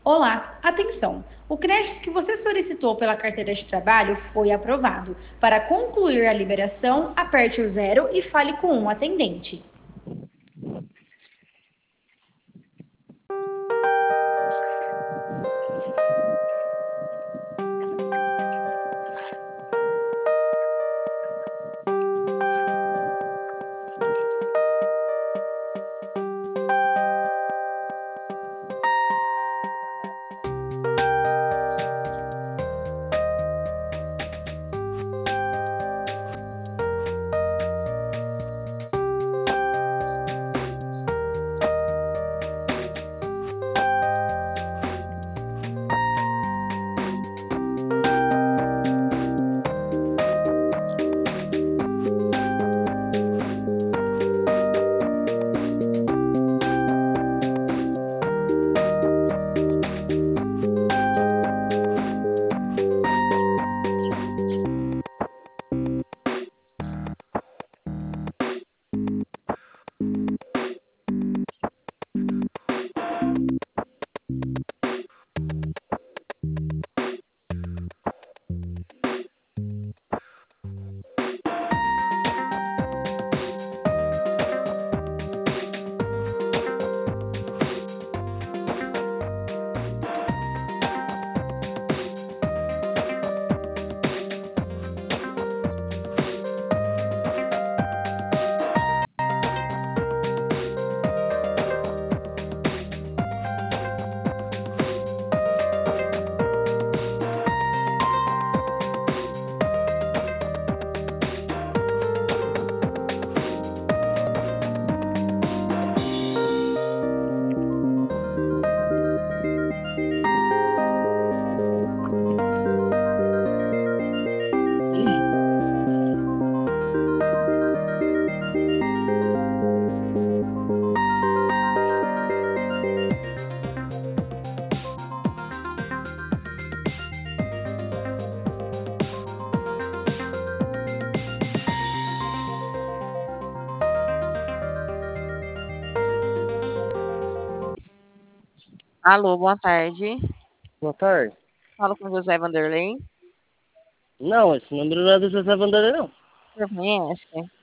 Olá, atenção! O crédito que você solicitou pela carteira de trabalho foi aprovado. Para concluir a liberação, aperte o zero e fale com um atendente. Alô, boa tarde. Boa tarde. Falo com José Vanderlei. Não, esse número não é do José Vanderlei, não. Você conhece?